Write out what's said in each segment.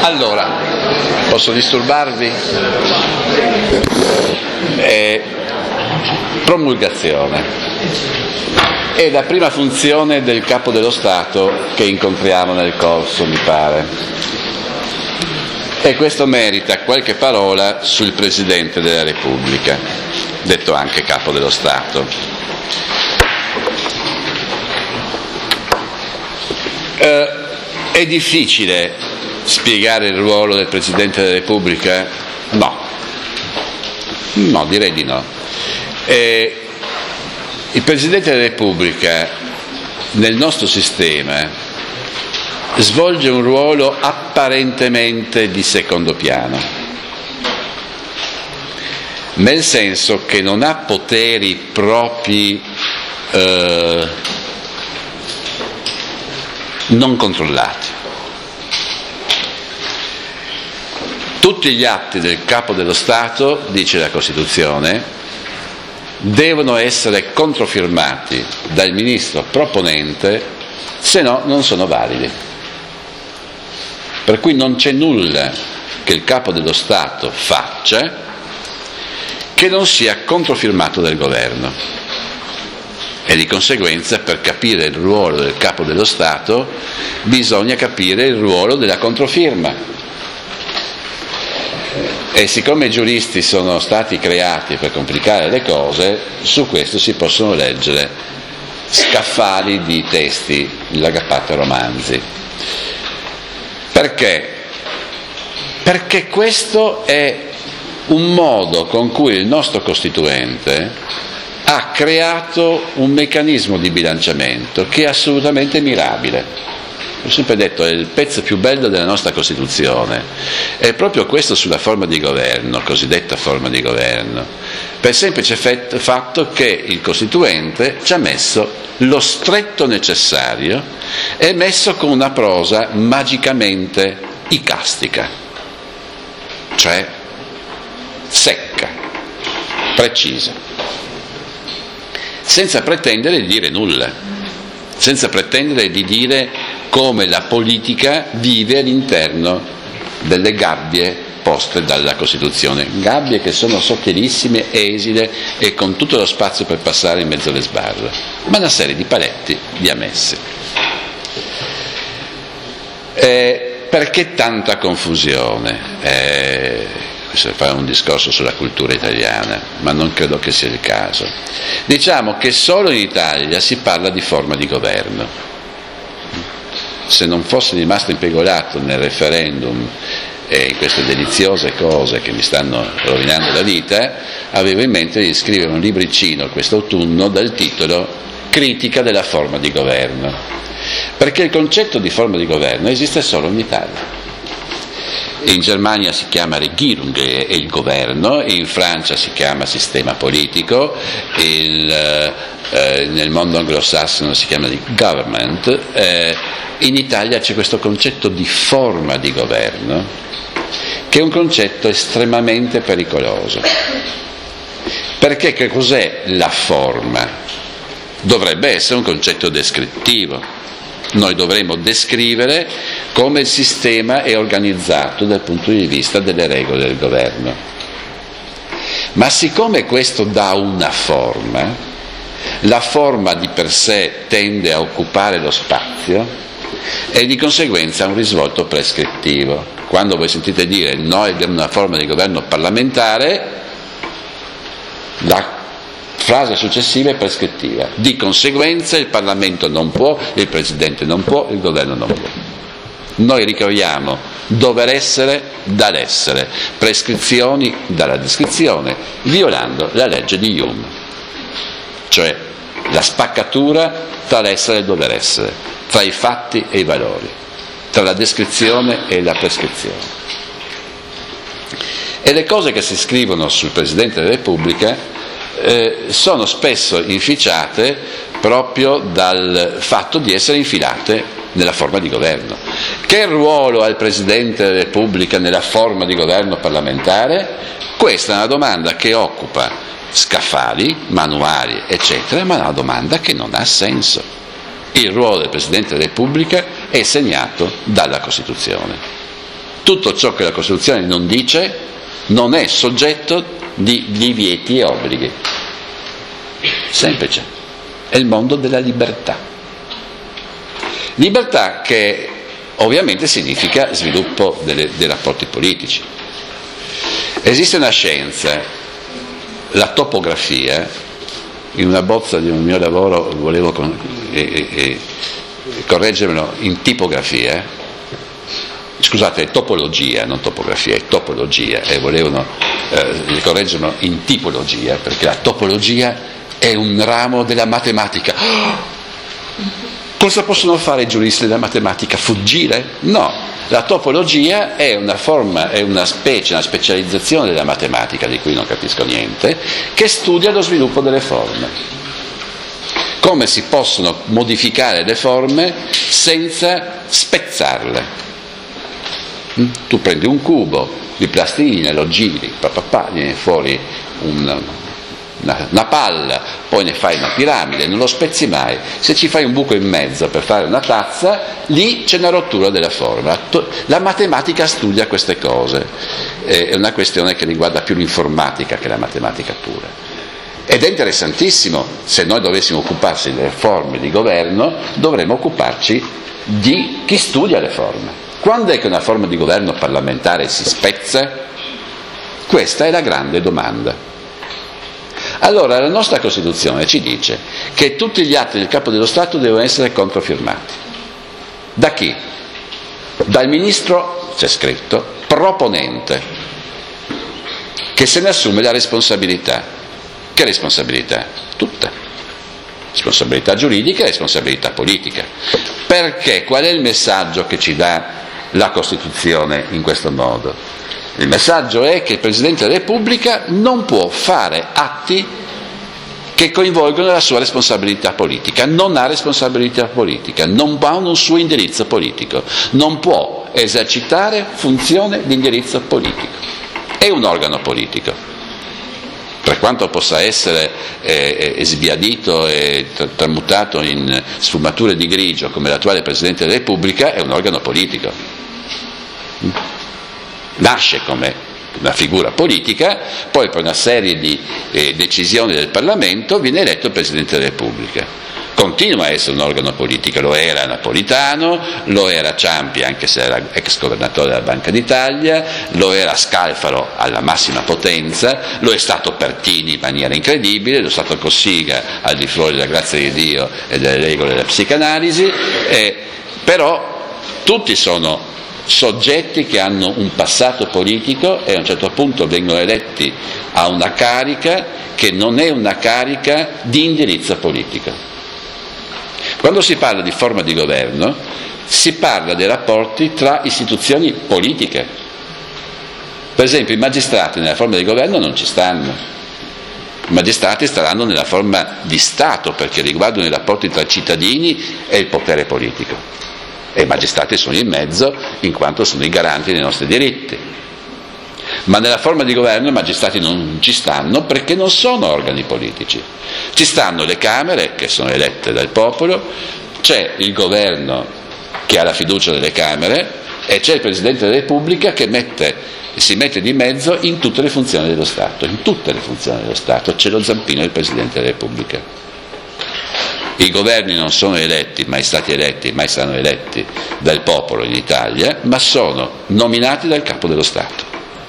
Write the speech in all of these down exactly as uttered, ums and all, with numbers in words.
Allora, posso disturbarvi? Eh, promulgazione. È la prima funzione del Capo dello Stato che incontriamo nel corso, mi pare. E questo merita qualche parola sul Presidente della Repubblica, detto anche Capo dello Stato. Eh, è difficile spiegare il ruolo del Presidente della Repubblica? No. No, direi di no. Eh, il Presidente della Repubblica nel nostro sistema svolge un ruolo apparentemente di secondo piano, nel senso che non ha poteri propri eh, non controllati. Tutti gli atti del Capo dello Stato, dice la Costituzione, devono essere controfirmati dal Ministro proponente, se no non sono validi. Per cui non c'è nulla che il Capo dello Stato faccia che non sia controfirmato dal Governo. E di conseguenza, per capire il ruolo del Capo dello Stato, bisogna capire il ruolo della controfirma. E siccome i giuristi sono stati creati per complicare le cose, su questo si possono leggere scaffali di testi, lagapate romanzi. Perché? Perché questo è un modo con cui il nostro Costituente ha creato un meccanismo di bilanciamento che è assolutamente mirabile. Ho sempre detto, è il pezzo più bello della nostra Costituzione, è proprio questo sulla forma di governo, cosiddetta forma di governo, per il semplice fatto che il Costituente ci ha messo lo stretto necessario e messo con una prosa magicamente icastica, cioè secca, precisa, senza pretendere di dire nulla, senza pretendere di dire come la politica vive all'interno delle gabbie poste dalla Costituzione, gabbie che sono sottilissime, esile e con tutto lo spazio per passare in mezzo alle sbarre, ma una serie di paletti di ammessi. Eh, perché tanta confusione? Eh, questo è fare un discorso sulla cultura italiana, ma non credo che sia il caso. Diciamo che solo in Italia si parla di forma di governo. Se non fosse rimasto impegolato nel referendum e in queste deliziose cose che mi stanno rovinando la vita, avevo in mente di scrivere un libricino quest'autunno dal titolo Critica della forma di governo, perché il concetto di forma di governo esiste solo in Italia. In Germania si chiama Regierung, è il governo, in Francia si chiama sistema politico, il, eh, nel mondo anglosassone si chiama di government, eh, in Italia c'è questo concetto di forma di governo, che è un concetto estremamente pericoloso. Perché che cos'è la forma? Dovrebbe essere un concetto descrittivo. Noi dovremmo descrivere come il sistema è organizzato dal punto di vista delle regole del governo. Ma siccome questo dà una forma, la forma di per sé tende a occupare lo spazio e di conseguenza ha un risvolto prescrittivo. Quando voi sentite dire noi abbiamo una forma di governo parlamentare, la frase successiva è prescrittiva. Di conseguenza il Parlamento non può, il Presidente non può, il Governo non può. Noi ricaviamo dover essere dall'essere, prescrizioni dalla descrizione, violando la legge di Hume, cioè la spaccatura tra l'essere e il dover essere, tra i fatti e i valori, tra la descrizione e la prescrizione. E le cose che si scrivono sul Presidente della Repubblica Eh, sono spesso inficiate proprio dal fatto di essere infilate nella forma di governo. Che ruolo ha il Presidente della Repubblica nella forma di governo parlamentare? Questa è una domanda che occupa scaffali, manuali, eccetera, ma è una domanda che non ha senso. Il ruolo del Presidente della Repubblica è segnato dalla Costituzione. Tutto ciò che la Costituzione non dice non è soggetto di divieti e obblighi. Semplice. È il mondo della libertà. Libertà che ovviamente significa sviluppo delle, dei rapporti politici. Esiste una scienza, la topografia. In una bozza di un mio lavoro volevo con, eh, eh, correggermelo in tipografia, scusate, è topologia, non topografia, è topologia, e volevano eh, correggerlo in tipologia, perché la topologia è un ramo della matematica. Oh! Cosa possono fare i giuristi della matematica? Fuggire? No, la topologia è una forma, è una specie, una specializzazione della matematica, di cui non capisco niente, che studia lo sviluppo delle forme. Come si possono modificare le forme senza spezzarle. Tu prendi un cubo di plastilina, lo giri, papà, viene fuori un, una, una palla, poi ne fai una piramide, non lo spezzi mai. Se ci fai un buco in mezzo per fare una tazza, lì c'è una rottura della forma. La matematica studia queste cose, è una questione che riguarda più l'informatica che la matematica pura. Ed è interessantissimo, se noi dovessimo occuparci delle forme di governo, dovremmo occuparci di chi studia le forme. Quando è che una forma di governo parlamentare si spezza? Questa è la grande domanda. Allora, la nostra Costituzione ci dice che tutti gli atti del Capo dello Stato devono essere controfirmati. Da chi? Dal ministro, c'è scritto, proponente, che se ne assume la responsabilità. Che responsabilità? Tutta. Responsabilità giuridica e responsabilità politica. Perché? Qual è il messaggio che ci dà la Costituzione in questo modo? Il messaggio è che il Presidente della Repubblica non può fare atti che coinvolgono la sua responsabilità politica, non ha responsabilità politica, non ha un suo indirizzo politico, non può esercitare funzione di indirizzo politico. È un organo politico. Per quanto possa essere eh, sbiadito e tramutato in sfumature di grigio come l'attuale Presidente della Repubblica, è un organo politico. Nasce come una figura politica, poi per una serie di eh, decisioni del Parlamento viene eletto il Presidente della Repubblica. Continua a essere un organo politico, lo era Napolitano, lo era Ciampi anche se era ex governatore della Banca d'Italia, lo era Scalfaro alla massima potenza, lo è stato Pertini in maniera incredibile, lo è stato Cossiga al di fuori della grazia di Dio e delle regole della psicanalisi, eh, però tutti sono soggetti che hanno un passato politico e a un certo punto vengono eletti a una carica che non è una carica di indirizzo politico. Quando si parla di forma di governo si parla dei rapporti tra istituzioni politiche. Per esempio i magistrati nella forma di governo non ci stanno. I magistrati staranno nella forma di Stato perché riguardano i rapporti tra cittadini e il potere politico. E i magistrati sono in mezzo in quanto sono i garanti dei nostri diritti. Ma nella forma di governo i magistrati non ci stanno perché non sono organi politici. Ci stanno le Camere che sono elette dal popolo, c'è il governo che ha la fiducia delle Camere e c'è il Presidente della Repubblica che mette, si mette di mezzo in tutte le funzioni dello Stato. In tutte le funzioni dello Stato c'è lo zampino del Presidente della Repubblica. I governi non sono eletti, mai stati eletti, mai saranno eletti dal popolo in Italia, ma sono nominati dal Capo dello Stato.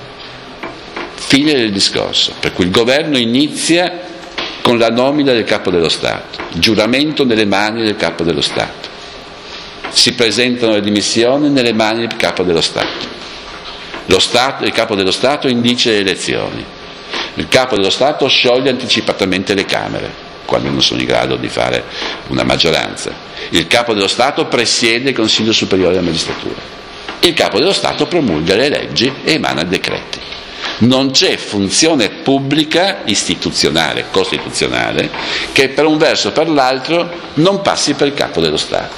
Fine del discorso, per cui il governo inizia con la nomina del Capo dello Stato, giuramento nelle mani del Capo dello Stato, si presentano le dimissioni nelle mani del Capo dello Stato, lo Stato il Capo dello Stato indice le elezioni, il Capo dello Stato scioglie anticipatamente le Camere quando non sono in grado di fare una maggioranza, il Capo dello Stato presiede il Consiglio Superiore della Magistratura, il Capo dello Stato promulga le leggi e emana decreti. Non c'è funzione pubblica, istituzionale, costituzionale, che per un verso o per l'altro non passi per il Capo dello Stato.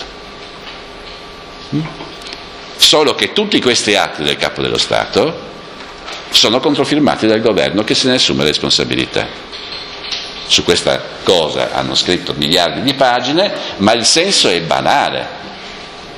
Solo che tutti questi atti del Capo dello Stato sono controfirmati dal governo che se ne assume responsabilità. Su questa cosa hanno scritto miliardi di pagine, ma il senso è banale.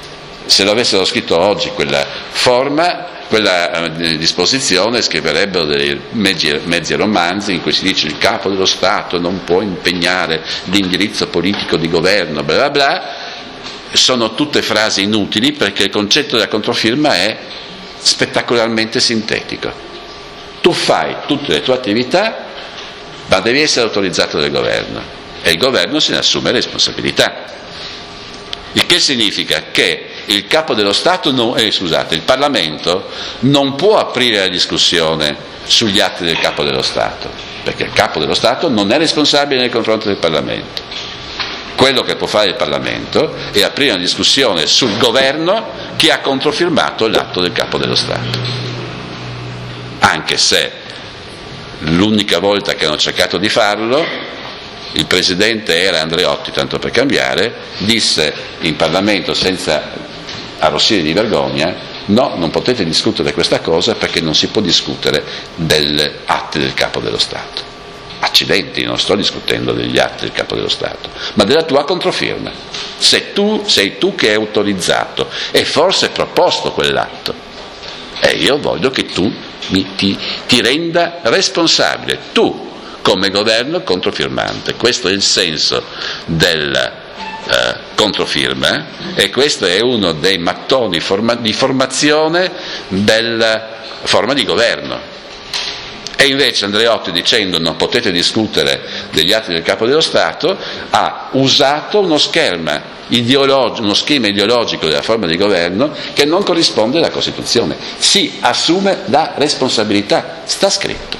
se lo avessero scritto oggi quella forma, quella eh, disposizione, scriverebbero dei mezzi, mezzi romanzi in cui si dice il capo dello Stato non può impegnare l'indirizzo politico di governo, bla bla bla. Sono tutte frasi inutili, perché il concetto della controfirma è spettacolarmente sintetico. Tu fai tutte le tue attività, ma devi essere autorizzato dal governo, e il governo se ne assume responsabilità. Il che significa che il capo dello Stato, non, eh, scusate, il Parlamento non può aprire la discussione sugli atti del capo dello Stato, perché il capo dello Stato non è responsabile nei confronti del Parlamento. Quello che può fare il Parlamento è aprire una discussione sul governo che ha controfirmato l'atto del capo dello Stato. Anche se l'unica volta che hanno cercato di farlo, il presidente era Andreotti, tanto per cambiare, disse in Parlamento senza arrossire di vergogna: no, non potete discutere questa cosa perché non si può discutere degli atti del capo dello Stato. Accidenti, non sto discutendo degli atti del capo dello Stato, ma della tua controfirma. Se tu sei tu che hai autorizzato e forse proposto quell'atto, e io voglio che tu mi, ti, ti renda responsabile, tu come governo controfirmante. Questo è il senso della eh, controfirma, e questo è uno dei mattoni forma, di formazione della forma di governo. E invece Andreotti, dicendo non potete discutere degli atti del capo dello Stato, ha usato uno schema ideologico, uno schema ideologico della forma di governo che non corrisponde alla Costituzione. Si assume la responsabilità, sta scritto.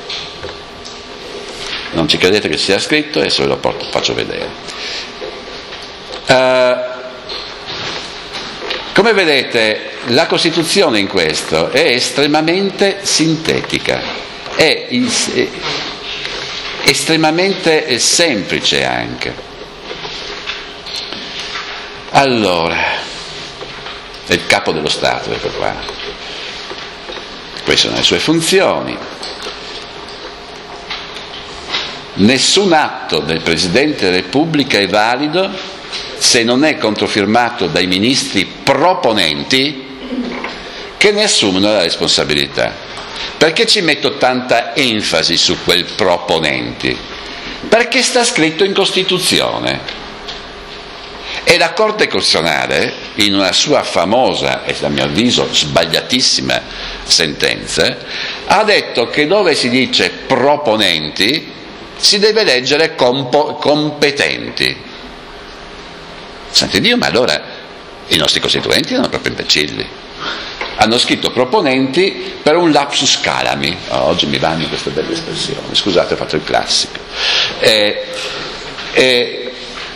Non ci credete che sia scritto? Adesso ve lo porto, faccio vedere. Uh, come vedete, la Costituzione in questo è estremamente sintetica. È, è estremamente semplice anche. Allora, è il capo dello Stato, ecco qua. Queste sono le sue funzioni. Nessun atto del Presidente della Repubblica è valido se non è controfirmato dai ministri proponenti che ne assumono la responsabilità. Perché ci metto tanta enfasi su quel proponenti? Perché sta scritto in Costituzione. E la Corte Costituzionale, in una sua famosa e a mio avviso sbagliatissima sentenza, ha detto che dove si dice proponenti si deve leggere compo- competenti. Sante Dio, ma allora i nostri costituenti erano proprio imbecilli. Hanno scritto proponenti per un lapsus calami. Oh, oggi mi vanno queste belle espressioni, scusate, ho fatto il classico. E, e,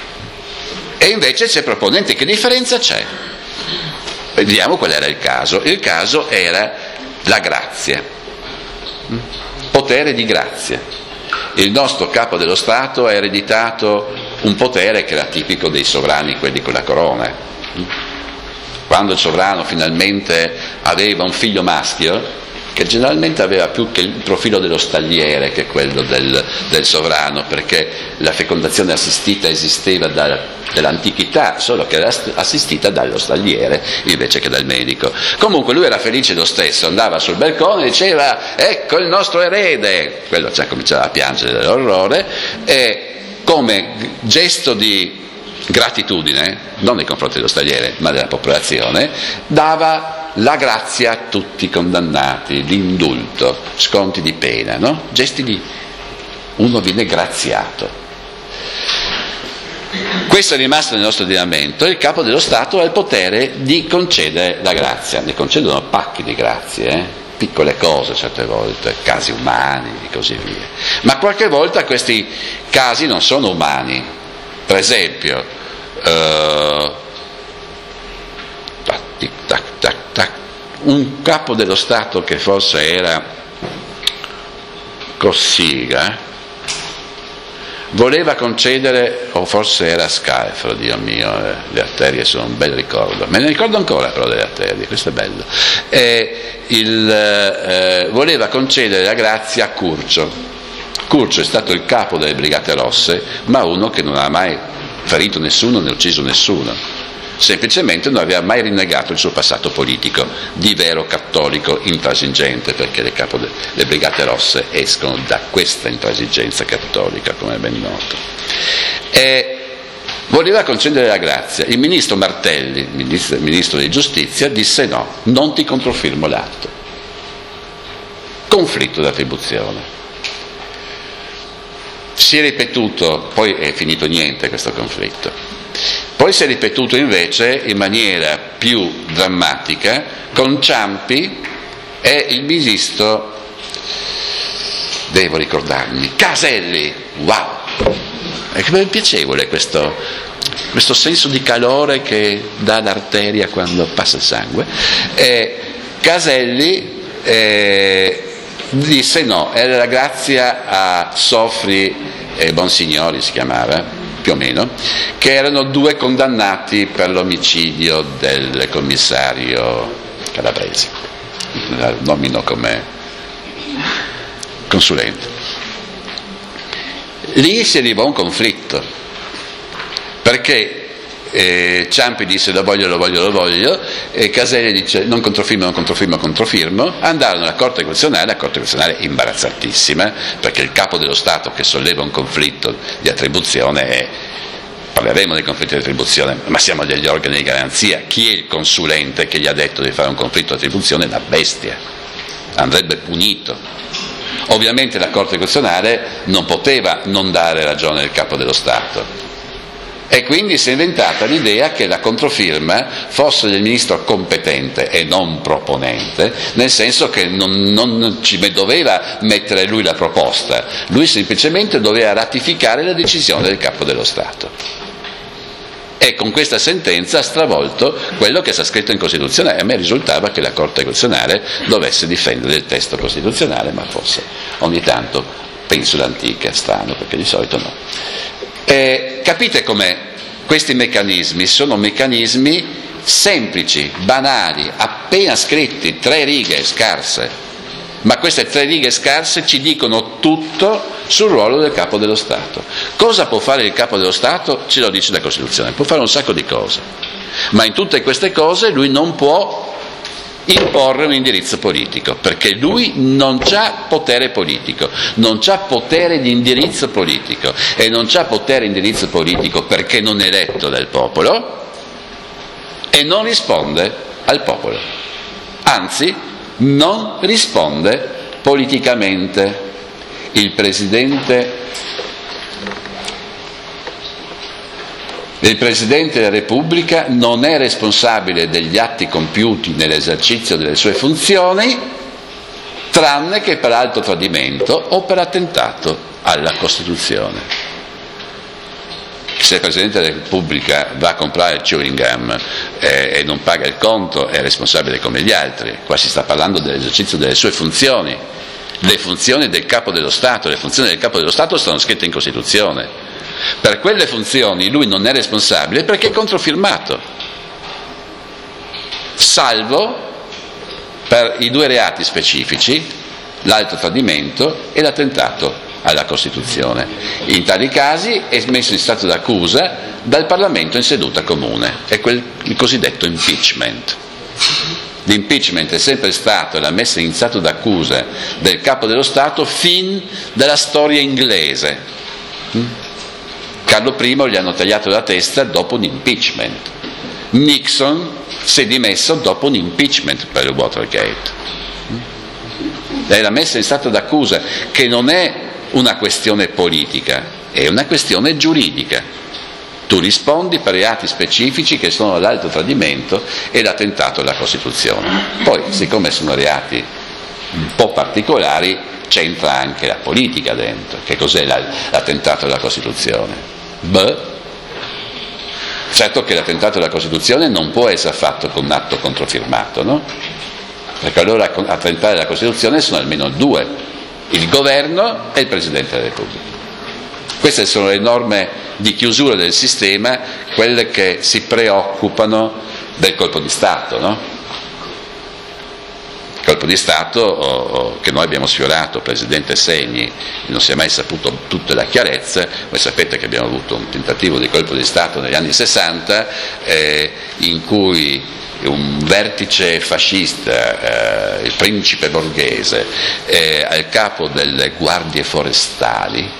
e invece c'è proponenti. Che differenza c'è? Vediamo qual era il caso. Il caso era la grazia, potere di grazia. Il nostro capo dello Stato ha ereditato un potere che era tipico dei sovrani, quelli con la corona. Quando il sovrano finalmente aveva un figlio maschio, che generalmente aveva più che il profilo dello stagliere che quello del, del sovrano, perché la fecondazione assistita esisteva da, dall'antichità, solo che era assistita dallo stagliere invece che dal medico. Comunque lui era felice lo stesso, andava sul balcone e diceva: ecco il nostro erede. Quello già cominciava a piangere dall'orrore, e come gesto di gratitudine, non nei confronti dello stagliere ma della popolazione, dava la grazia a tutti i condannati, l'indulto, sconti di pena, no? Gesti di uno viene graziato. Questo è rimasto nel nostro ordinamento. Il capo dello Stato ha il potere di concedere la grazia. Ne concedono pacchi di grazie, eh? Piccole cose certe volte, casi umani e così via. Ma qualche volta questi casi non sono umani. Per esempio, Uh, tac, tac, tac, tac, un capo dello Stato che forse era Cossiga voleva concedere, o forse era Scalfaro, Dio mio, eh, le arterie sono un bel ricordo, me ne ricordo ancora però delle arterie, questo è bello, eh, il, eh, voleva concedere la grazia a Curcio. Curcio è stato il capo delle Brigate Rosse, ma uno che non ha mai ferito nessuno né ucciso nessuno. semplicemente non aveva mai rinnegato il suo passato politico di vero cattolico intransigente, perché le capo delle Brigate Rosse escono da questa intransigenza cattolica, come è ben noto. E voleva concedere la grazia. Il ministro Martelli, ministro, ministro di giustizia, disse no, non ti controfirmo l'atto. Conflitto d'attribuzione. Si è ripetuto, poi è finito niente questo conflitto, poi si è ripetuto invece in maniera più drammatica con Ciampi e il ministro, devo ricordarmi, Caselli. Wow! È piacevole questo, questo senso di calore che dà l'arteria quando passa il sangue. E Caselli eh, disse no, era la grazia a Sofri e Bonsignori, si chiamava, più o meno, che erano due condannati per l'omicidio del commissario Calabresi. La nomino come consulente. Lì si arrivò a un conflitto, perché eh, Ciampi disse lo voglio, lo voglio, lo voglio, e Caselli dice non controfirmo, non controfirmo, controfirmo. Andarono alla Corte Costituzionale, la Corte Costituzionale imbarazzatissima, perché il capo dello Stato che solleva un conflitto di attribuzione è, parleremo del conflitto di attribuzione, ma siamo degli organi di garanzia, chi è il consulente che gli ha detto di fare un conflitto di attribuzione? È una bestia, andrebbe punito. Ovviamente la Corte Costituzionale non poteva non dare ragione al capo dello Stato e quindi si è inventata l'idea che la controfirma fosse del ministro competente e non proponente, nel senso che non, non ci doveva mettere lui la proposta, lui semplicemente doveva ratificare la decisione del capo dello Stato. E con questa sentenza ha stravolto quello che sta scritto in Costituzione. A me risultava che la Corte Costituzionale dovesse difendere il testo costituzionale, ma forse ogni tanto penso l'antica, strano, perché di solito no. E capite come questi meccanismi sono meccanismi semplici, banali, appena scritti, tre righe scarse, ma queste tre righe scarse ci dicono tutto sul ruolo del capo dello Stato. Cosa può fare il capo dello Stato? Ce lo dice la Costituzione, può fare un sacco di cose, ma in tutte queste cose lui non può imporre un indirizzo politico, perché lui non c'ha potere politico, non c'ha potere di indirizzo politico, e non c'ha potere di indirizzo politico perché non è eletto dal popolo e non risponde al popolo, anzi non risponde politicamente. Il Presidente, il Presidente della Repubblica non è responsabile degli atti compiuti nell'esercizio delle sue funzioni, tranne che per alto tradimento o per attentato alla Costituzione. Se il Presidente della Repubblica va a comprare il chewing gum eh, e non paga il conto, è responsabile come gli altri. Qua si sta parlando dell'esercizio delle sue funzioni. Le funzioni del capo dello Stato, le funzioni del capo dello Stato sono scritte in Costituzione. Per quelle funzioni lui non è responsabile perché è controfirmato, salvo per i due reati specifici, l'alto tradimento e l'attentato alla Costituzione. In tali casi è messo in stato d'accusa dal Parlamento in seduta comune, è quel, il cosiddetto impeachment. L'impeachment è sempre stato la messa in stato d'accusa del capo dello Stato fin dalla storia inglese. Carlo primo gli hanno tagliato la testa dopo un impeachment. Nixon si è dimesso dopo un impeachment per il Watergate. È la messa in stato d'accusa che non è una questione politica, è una questione giuridica. Tu rispondi per reati specifici che sono l'alto tradimento e l'attentato alla Costituzione. Poi, siccome sono reati un po' particolari, c'entra anche la politica dentro. Che cos'è l'attentato alla Costituzione? Beh, certo che l'attentato alla Costituzione non può essere fatto con un atto controfirmato, no? Perché allora a attentare alla Costituzione sono almeno due, il governo e il Presidente della Repubblica. Queste sono le norme di chiusura del sistema, quelle che si preoccupano del colpo di Stato, no? colpo di Stato oh, oh, che noi abbiamo sfiorato, presidente Segni, non si è mai saputo tutta la chiarezza. Voi sapete che abbiamo avuto un tentativo di colpo di Stato negli anni sessanta eh, in cui un vertice fascista, eh, il principe Borghese, eh, al capo delle guardie forestali,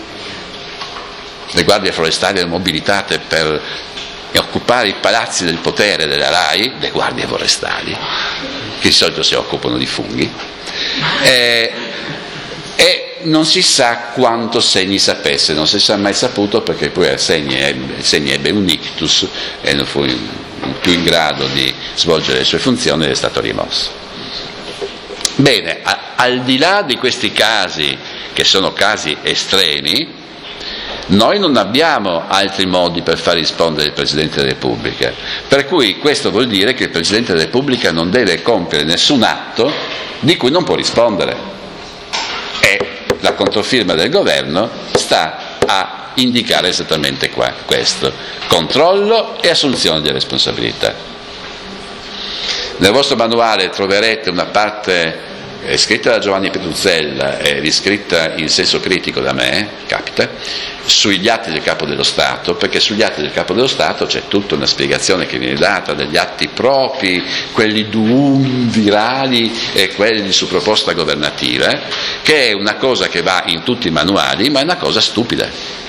le guardie forestali erano mobilitate per occupare i palazzi del potere della RAI, le guardie forestali, che di solito si occupano di funghi, eh, e non si sa quanto Segni sapesse, non si è mai saputo, perché poi Segni ebbe, Segni ebbe un ictus e non fu più in grado di svolgere le sue funzioni ed è stato rimosso. Bene, a, al di là di questi casi, che sono casi estremi, noi non abbiamo altri modi per far rispondere il Presidente della Repubblica, per cui questo vuol dire che il Presidente della Repubblica non deve compiere nessun atto di cui non può rispondere, e la controfirma del governo sta a indicare esattamente qua, questo: controllo e assunzione di responsabilità. Nel vostro manuale troverete una parte eh, scritta da Giovanni Petruzzella e riscritta in senso critico da me, capita, sugli atti del Capo dello Stato, perché sugli atti del Capo dello Stato c'è tutta una spiegazione che viene data degli atti propri, quelli duumvirali e quelli su proposta governativa, che è una cosa che va in tutti i manuali, ma è una cosa stupida.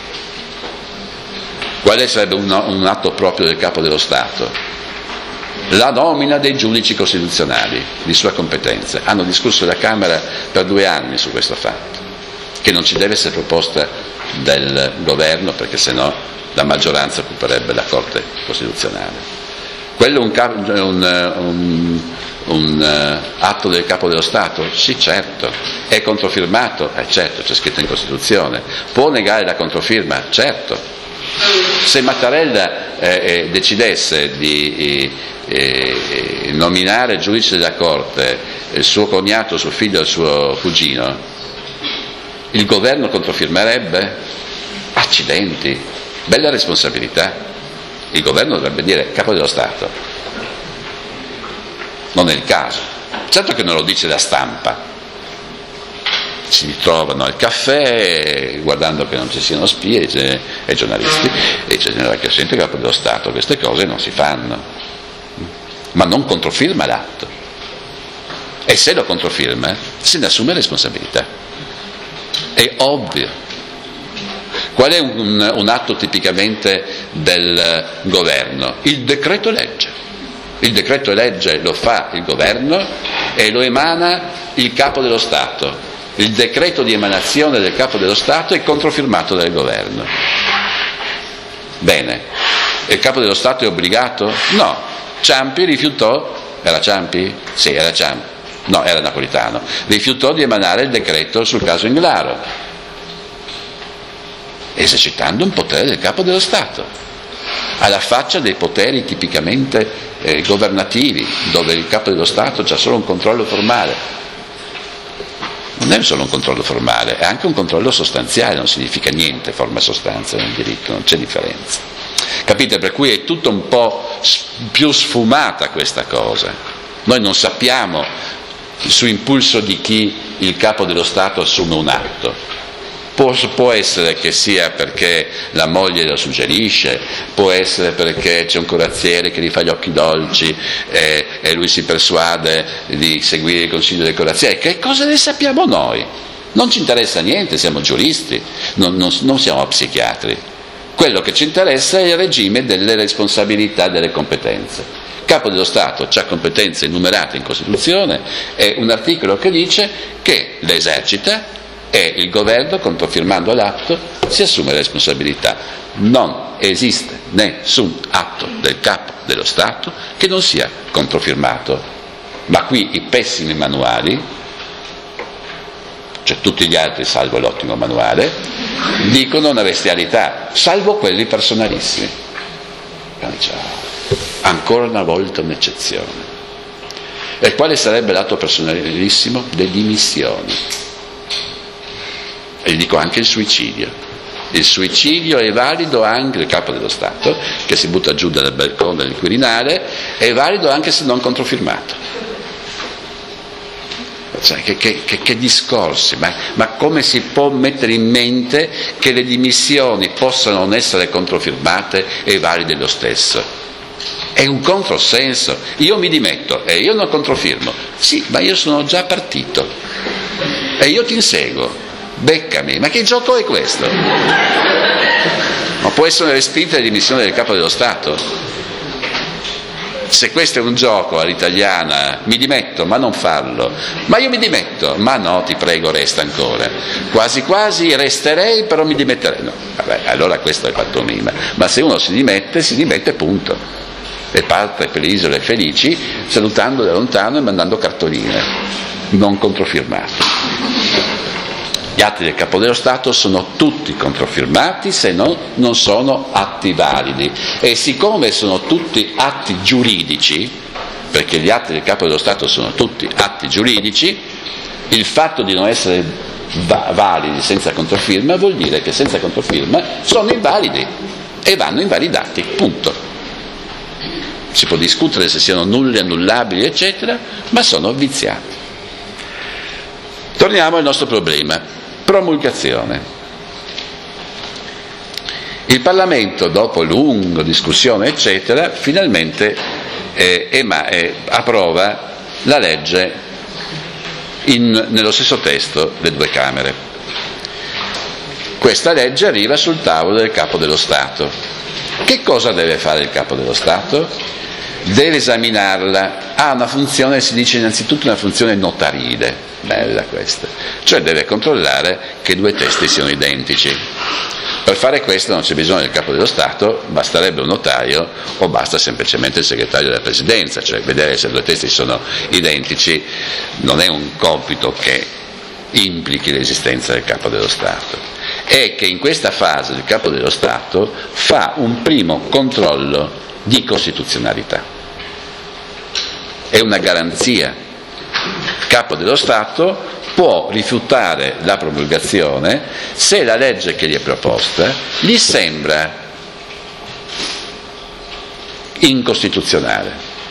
Quale sarebbe un, un atto proprio del Capo dello Stato? La nomina dei giudici costituzionali di sua competenza. Hanno discusso alla Camera per due anni su questo fatto, che non ci deve essere proposta del governo, perché sennò la maggioranza occuperebbe la Corte Costituzionale. Quello è un, un, un, un uh, atto del Capo dello Stato? Sì, certo. È controfirmato? Eh, certo, c'è scritto in Costituzione. Può negare la controfirma? Certo. Se Mattarella eh, eh, decidesse di eh, eh, nominare giudice della Corte il suo cognato, suo figlio e il suo cugino, il governo controfirmerebbe? Accidenti, bella responsabilità. Il governo dovrebbe dire: Capo dello Stato, non è il caso. Certo che non lo dice la stampa, si ritrovano al caffè guardando che non ci siano spie e giornalisti, e c'è generale che sente: Capo dello Stato, queste cose non si fanno, ma non controfirma l'atto, e se lo controfirma se ne assume responsabilità. È ovvio. Qual è un, un atto tipicamente del governo? Il decreto legge. Il decreto legge lo fa il governo e lo emana il Capo dello Stato. Il decreto di emanazione del Capo dello Stato è controfirmato dal governo. Bene, il Capo dello Stato è obbligato? No. Ciampi rifiutò, era Ciampi? Sì, era Ciampi. No, era Napolitano, rifiutò di emanare il decreto sul caso Englaro, esercitando un potere del Capo dello Stato, alla faccia dei poteri tipicamente eh, governativi, dove il Capo dello Stato c'ha solo un controllo formale. Non è solo un controllo formale, è anche un controllo sostanziale, non significa niente forma e sostanza nel diritto, non c'è differenza. Capite? Per cui è tutto un po' più sfumata questa cosa. Noi non sappiamo su impulso di chi il Capo dello Stato assume un atto. Può, può essere che sia perché la moglie lo suggerisce, può essere perché c'è un corazziere che gli fa gli occhi dolci e, e lui si persuade di seguire il consiglio del corazziere. Che cosa ne sappiamo noi? Non ci interessa niente, siamo giuristi, non, non, non siamo psichiatri. Quello che ci interessa è il regime delle responsabilità e delle competenze. Capo dello Stato ha competenze enumerate in Costituzione, è un articolo che dice che le esercita e il governo, controfirmando l'atto, si assume le responsabilità. Non esiste nessun atto del Capo dello Stato che non sia controfirmato, ma qui i pessimi manuali, cioè tutti gli altri salvo l'ottimo manuale, dicono una bestialità, salvo quelli personalissimi. Ancora una volta un'eccezione. E quale sarebbe l'atto personalissimo? Le dimissioni. E dico anche il suicidio. Il suicidio è valido anche il Capo dello Stato, che si butta giù dal balcone del Quirinale, è valido anche se non controfirmato. Cioè, che, che, che, che discorsi, ma, ma come si può mettere in mente che le dimissioni possano non essere controfirmate e valide lo stesso? È un controsenso. Io mi dimetto e io non controfirmo. Sì, ma io sono già partito e io ti inseguo, beccami. Ma che gioco è questo? Ma può essere respinta la dimissione del capo dello Stato? Se questo è un gioco all'italiana, mi dimetto, ma non farlo. Ma io mi dimetto, ma no, ti prego, resta ancora. Quasi quasi resterei, però mi dimetterei. No, vabbè, allora questo è fatto mima. Ma se uno si dimette, si dimette, punto. E parte per le isole felici, salutando da lontano e mandando cartoline, non controfirmate. Gli atti del Capo dello Stato sono tutti controfirmati, se no non sono atti validi. E siccome sono tutti atti giuridici, perché gli atti del Capo dello Stato sono tutti atti giuridici, il fatto di non essere va- validi senza controfirma vuol dire che senza controfirma sono invalidi e vanno invalidati, punto. Si può discutere se siano nulli, annullabili, eccetera, ma sono viziati. Torniamo al nostro problema. Promulgazione. Il Parlamento, dopo lunga discussione eccetera, finalmente eh, ema, eh, approva la legge in, nello stesso testo delle due Camere. Questa legge arriva sul tavolo del Capo dello Stato. Che cosa deve fare il Capo dello Stato? Deve esaminarla. Ha una funzione, si dice innanzitutto una funzione notarile. Bella questa, cioè deve controllare che i due testi siano identici. Per fare questo non c'è bisogno del Capo dello Stato, basterebbe un notaio o basta semplicemente il segretario della Presidenza, cioè vedere se i due testi sono identici non è un compito che implichi l'esistenza del Capo dello Stato. È che in questa fase il Capo dello Stato fa un primo controllo di costituzionalità. È una garanzia. Il Capo dello Stato può rifiutare la promulgazione se la legge che gli è proposta gli sembra incostituzionale,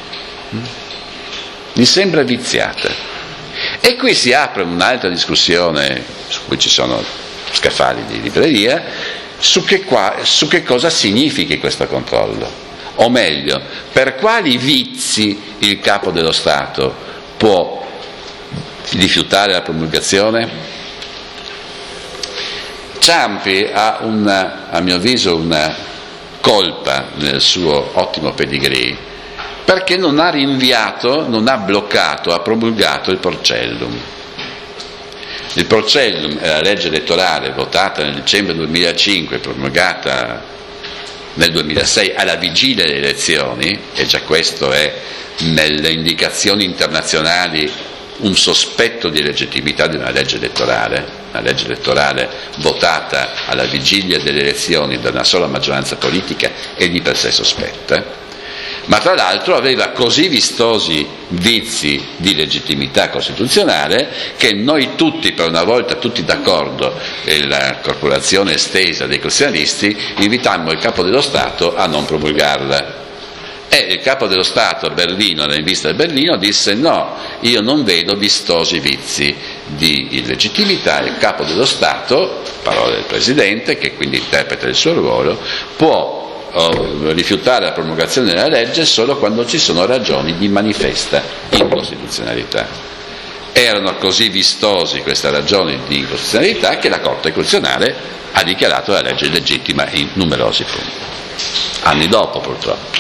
gli sembra viziata. E qui si apre un'altra discussione, su cui ci sono scaffali di libreria, su che, qua, su che cosa significhi questo controllo, o meglio, per quali vizi il Capo dello Stato può rifiutare la promulgazione. Ciampi ha una, a mio avviso una colpa nel suo ottimo pedigree, perché non ha rinviato, non ha bloccato, ha promulgato il Porcellum. Il Porcellum è la legge elettorale votata nel dicembre duemilacinque, promulgata nel duemilasei alla vigilia delle elezioni, e già questo è nelle indicazioni internazionali un sospetto di legittimità di una legge elettorale, una legge elettorale votata alla vigilia delle elezioni da una sola maggioranza politica è di per sé sospetta, ma tra l'altro aveva così vistosi vizi di legittimità costituzionale che noi tutti, per una volta tutti d'accordo, e la corporazione estesa dei costituzionalisti, invitammo il Capo dello Stato a non promulgarla. E il Capo dello Stato a Berlino, nella vista di Berlino, disse no, io non vedo vistosi vizi di illegittimità. Il Capo dello Stato, parole del Presidente, che quindi interpreta il suo ruolo, può oh, rifiutare la promulgazione della legge solo quando ci sono ragioni di manifesta incostituzionalità. Erano così vistosi queste ragioni di incostituzionalità che la Corte Costituzionale ha dichiarato la legge illegittima in numerosi punti, anni dopo purtroppo.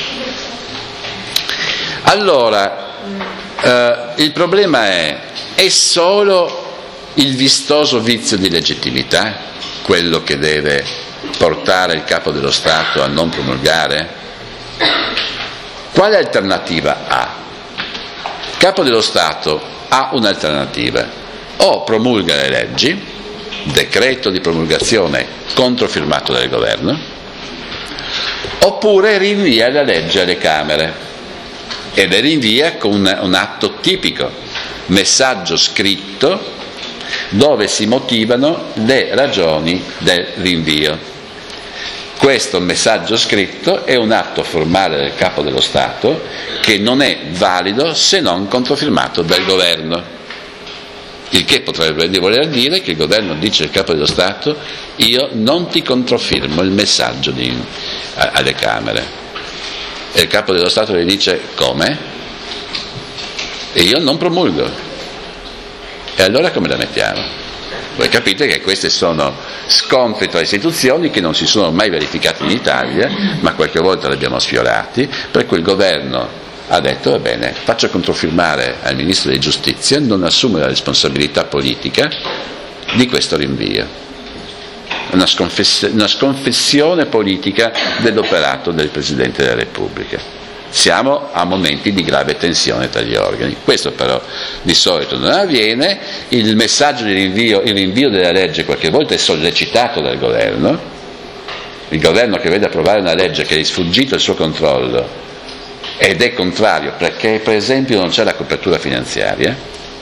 Allora, eh, il problema è, è solo il vistoso vizio di legittimità quello che deve portare il Capo dello Stato a non promulgare? Quale alternativa ha? Il Capo dello Stato ha un'alternativa: o promulga le leggi, decreto di promulgazione controfirmato dal governo, oppure rinvia la legge alle Camere. E le rinvia con un, un atto tipico, messaggio scritto, dove si motivano le ragioni del rinvio. Questo messaggio scritto è un atto formale del Capo dello Stato che non è valido se non controfirmato dal governo. Il che potrebbe voler dire che il governo dice al capo dello Stato: io non ti controfirmo il messaggio di, a, alle Camere. E il capo dello Stato gli dice: come? E io non promulgo. E allora come la mettiamo? Voi capite che questi sono scontri tra istituzioni che non si sono mai verificati in Italia, ma qualche volta li abbiamo sfiorati, per cui il governo ha detto: va bene, faccio controfirmare al Ministro di Giustizia, non assume la responsabilità politica di questo rinvio. Una, sconfess- una sconfessione politica dell'operato del Presidente della Repubblica. Siamo a momenti di grave tensione tra gli organi. Questo però di solito non avviene. Il messaggio di rinvio, il rinvio della legge qualche volta è sollecitato dal governo. Il governo che vede approvare una legge che è sfuggito il suo controllo ed è contrario perché per esempio non c'è la copertura finanziaria,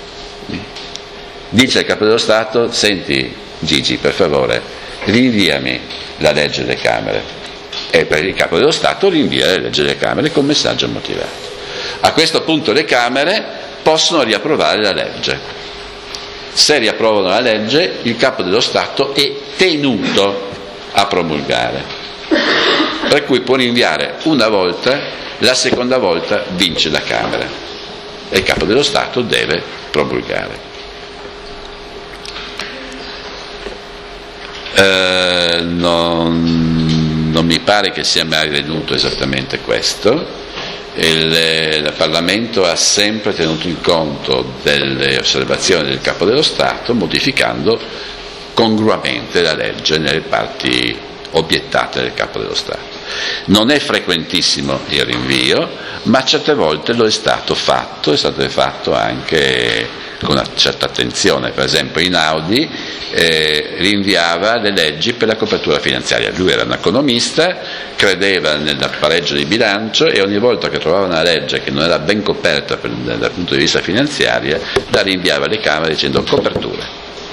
dice al capo dello Stato: senti Gigi, per favore rinviami la legge delle Camere. E per il capo dello Stato rinvia la legge delle Camere con messaggio motivato. A questo punto le Camere possono riapprovare la legge. Se riapprovano la legge, il capo dello Stato è tenuto a promulgare, per cui può rinviare una volta, la seconda volta vince la Camera e il capo dello Stato deve promulgare. Eh, non Non mi pare che sia mai avvenuto esattamente questo. Il, il Parlamento ha sempre tenuto in conto delle osservazioni del Capo dello Stato, modificando congruamente la legge nelle parti obiettate del Capo dello Stato. Non è frequentissimo il rinvio, ma certe volte lo è stato fatto, è stato fatto anche con una certa attenzione. Per esempio Einaudi eh, rinviava le leggi per la copertura finanziaria. Lui era un economista, credeva nel pareggio di bilancio e ogni volta che trovava una legge che non era ben coperta per, dal punto di vista finanziario, la rinviava alle Camere dicendo copertura.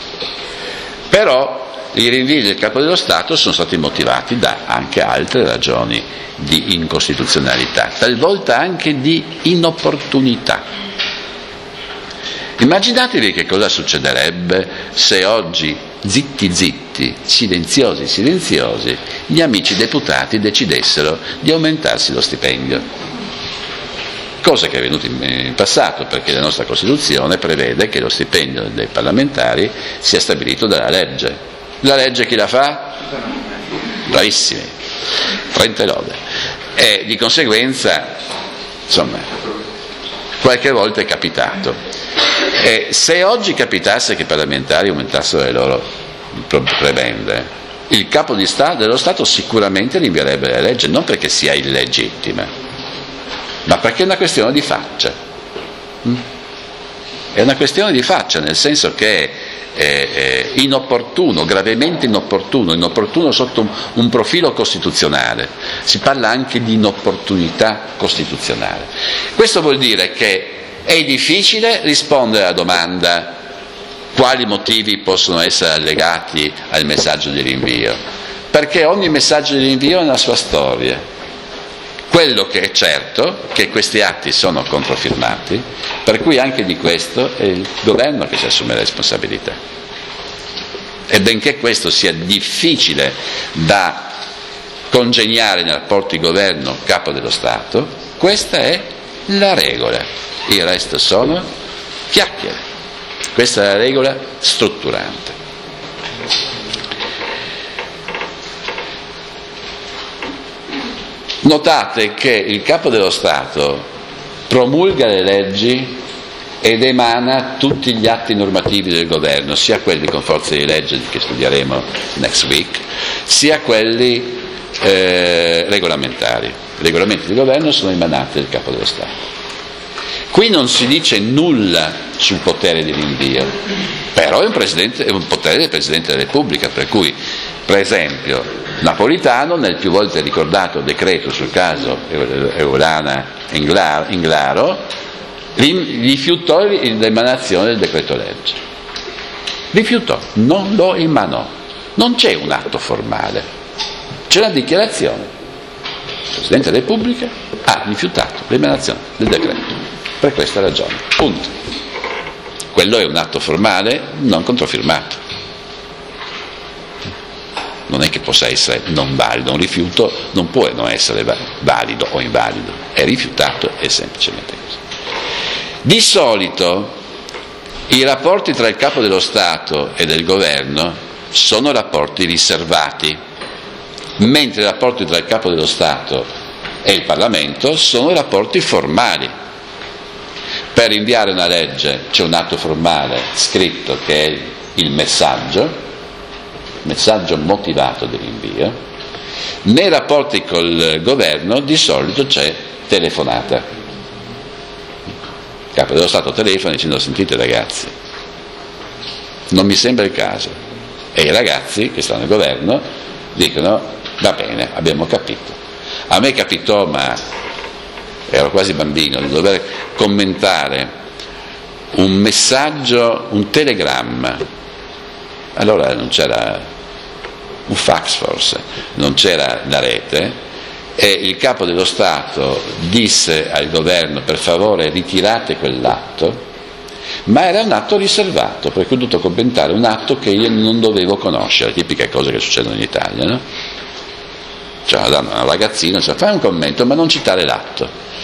Però i rinvii del Capo dello Stato sono stati motivati da anche altre ragioni di incostituzionalità, talvolta anche di inopportunità. Immaginatevi che cosa succederebbe se oggi, zitti zitti, silenziosi silenziosi, gli amici deputati decidessero di aumentarsi lo stipendio. Cosa che è avvenuta in passato, perché la nostra Costituzione prevede che lo stipendio dei parlamentari sia stabilito dalla legge. La legge chi la fa? Bravissimi, trenta lode. E di conseguenza, insomma, qualche volta è capitato. E se oggi capitasse che i parlamentari aumentassero le loro prebende, il capo di Stato, dello Stato sicuramente rinvierebbe la legge, non perché sia illegittima, ma perché è una questione di faccia. È una questione di faccia, nel senso che è inopportuno, gravemente inopportuno, inopportuno sotto un, un profilo costituzionale. Si parla anche di inopportunità costituzionale. Questo vuol dire che è difficile rispondere alla domanda quali motivi possono essere allegati al messaggio di rinvio, perché ogni messaggio di rinvio ha una sua storia. Quello che è certo è che questi atti sono controfirmati, per cui anche di questo è il governo che si assume la responsabilità. E benché questo sia difficile da congegnare nei rapporti governo-capo dello Stato, questa è la regola. Il resto sono chiacchiere. Questa è la regola strutturante. Notate che il Capo dello Stato promulga le leggi ed emana tutti gli atti normativi del governo, sia quelli con forza di legge che studieremo next week, sia quelli eh, regolamentari. I regolamenti del governo sono emanati dal Capo dello Stato. Qui non si dice nulla sul potere di rinvio, però è un, presidente, è un potere del Presidente della Repubblica, per cui, per esempio, Napolitano, nel più volte ricordato decreto sul caso Eulana Englaro, rifiutò l'emanazione del decreto legge. Rifiutò, non lo emanò. Non c'è un atto formale, c'è una dichiarazione. Il Presidente della Repubblica ha rifiutato l'emanazione del decreto per questa ragione. Punto. quello è un atto formale non controfirmato. Non è che possa essere non valido, un rifiuto non può non essere valido o invalido, è rifiutato, è semplicemente così. Di solito i rapporti tra il Capo dello Stato e del Governo sono rapporti riservati, mentre i rapporti tra il Capo dello Stato e il Parlamento sono rapporti formali. Per inviare una legge c'è un atto formale scritto che è il messaggio, messaggio motivato dell'invio. Nei rapporti col Governo di solito c'è telefonata. Il Capo dello Stato telefona dicendo: sentite ragazzi, non mi sembra il caso. E i ragazzi che stanno al Governo dicono: va bene, abbiamo capito. A me capitò, ma ero quasi bambino, di dover commentare un messaggio, un telegramma. Allora non c'era un fax, forse, non c'era la rete, e il Capo dello Stato disse al Governo: per favore ritirate quell'atto, ma era un atto riservato, per cui ho dovuto commentare un atto che io non dovevo conoscere, tipiche cose che succedono in Italia, no? Cioè, danno a un ragazzino, cioè, fai un commento ma non citare l'atto,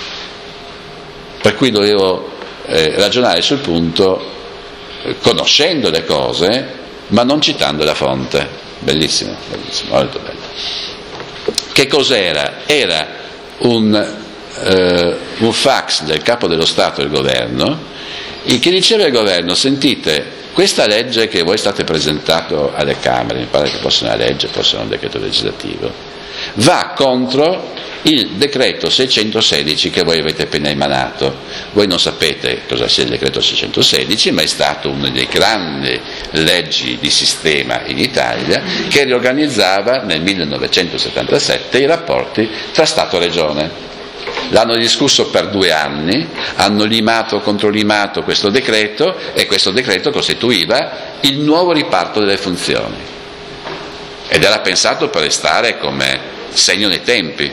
per cui dovevo eh, ragionare sul punto eh, conoscendo le cose ma non citando la fonte. Bellissimo, bellissimo, molto bello. Che cos'era? Era un, eh, un fax del Capo dello Stato e del Governo che diceva al Governo: sentite, questa legge che voi state presentando alle Camere, mi pare che fosse una legge, fosse un decreto legislativo, va contro il decreto seicentosedici che voi avete appena emanato. Voi non sapete cosa sia il decreto seicentosedici, ma è stato una delle grandi leggi di sistema in Italia che riorganizzava nel millenovecentosettantasette i rapporti tra Stato e Regione. L'hanno discusso per due anni, hanno limato, controlimato questo decreto, e questo decreto costituiva il nuovo riparto delle funzioni ed era pensato per restare come segno nei tempi.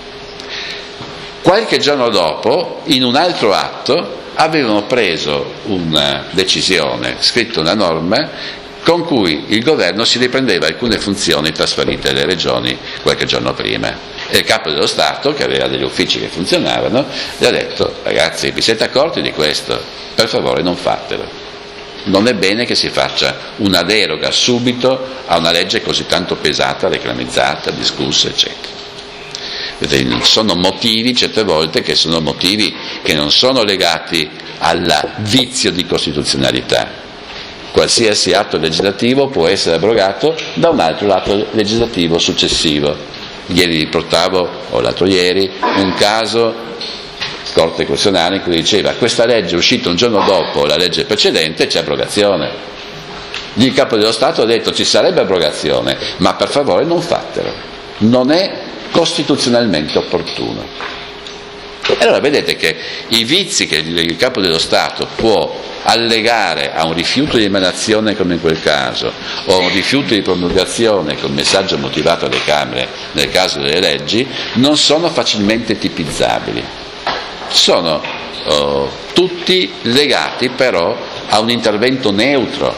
Qualche giorno dopo, in un altro atto, avevano preso una decisione, scritto una norma con cui il Governo si riprendeva alcune funzioni trasferite alle regioni qualche giorno prima. E il Capo dello Stato, che aveva degli uffici che funzionavano, gli ha detto: ragazzi, vi siete accorti di questo? Per favore non fatelo. Non è bene che si faccia una deroga subito a una legge così tanto pesata, reclamizzata, discussa, eccetera. Sono motivi, certe volte, che sono motivi che non sono legati al vizio di costituzionalità. Qualsiasi atto legislativo può essere abrogato da un altro atto legislativo successivo. Ieri riportavo, o l'altro ieri, un caso, Corte Costituzionale, in cui diceva: questa legge è uscita un giorno dopo la legge precedente, c'è abrogazione. Il Capo dello Stato ha detto: ci sarebbe abrogazione, ma per favore non fatelo, non è costituzionalmente opportuno. Allora vedete che i vizi che il Capo dello Stato può allegare a un rifiuto di emanazione, come in quel caso, o a un rifiuto di promulgazione con messaggio motivato alle Camere nel caso delle leggi, non sono facilmente tipizzabili. Sono oh, tutti legati però a un intervento neutro.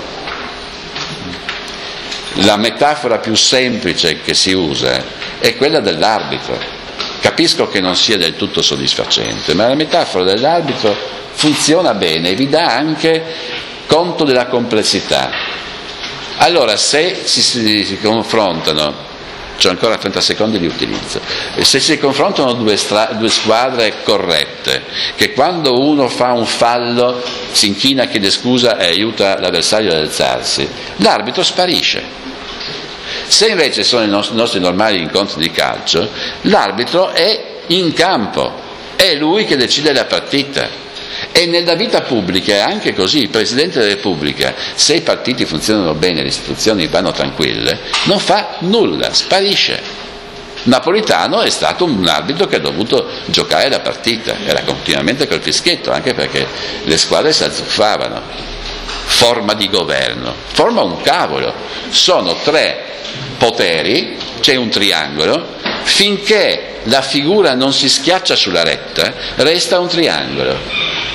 La metafora più semplice che si usa è quella dell'arbitro. Capisco che non sia del tutto soddisfacente, ma la metafora dell'arbitro funziona bene e vi dà anche conto della complessità. Allora, se si, si, si confrontano, c'ho ancora trenta secondi di utilizzo, se si confrontano due, stra, due squadre corrette, che quando uno fa un fallo si inchina, chiede scusa e aiuta l'avversario ad alzarsi, l'arbitro sparisce. Se invece sono i nostri, i nostri normali incontri di calcio, l'arbitro è in campo, è lui che decide la partita. E nella vita pubblica è anche così. Il Presidente della Repubblica, se i partiti funzionano bene, le istituzioni vanno tranquille, non fa nulla, sparisce. Napolitano è stato un arbitro che ha dovuto giocare la partita, era continuamente col fischietto, anche perché le squadre si azzuffavano. Forma di governo, forma un cavolo, sono tre poteri, c'è un triangolo, finché la figura non si schiaccia sulla retta resta un triangolo.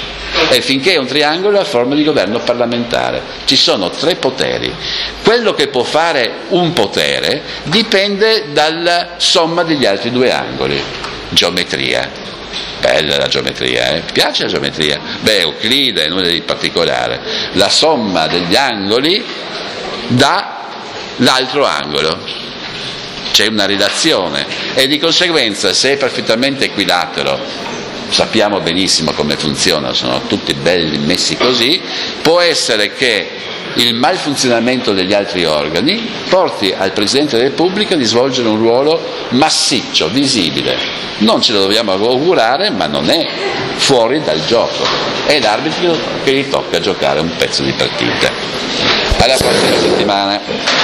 E finché è un triangolo è la forma di governo parlamentare. Ci sono tre poteri. Quello che può fare un potere dipende dalla somma degli altri due angoli. Geometria. Bella la geometria, eh? Piace la geometria? Beh, Euclide, nulla di particolare. La somma degli angoli dà l'altro angolo. C'è una relazione e di conseguenza, se è perfettamente equilatero, sappiamo benissimo come funziona, sono tutti belli messi così, può essere che il malfunzionamento degli altri organi porti al Presidente della Repubblica di svolgere un ruolo massiccio, visibile. Non ce lo dobbiamo augurare, ma non è fuori dal gioco. È l'arbitro che gli tocca giocare un pezzo di partita. Alla prossima settimana.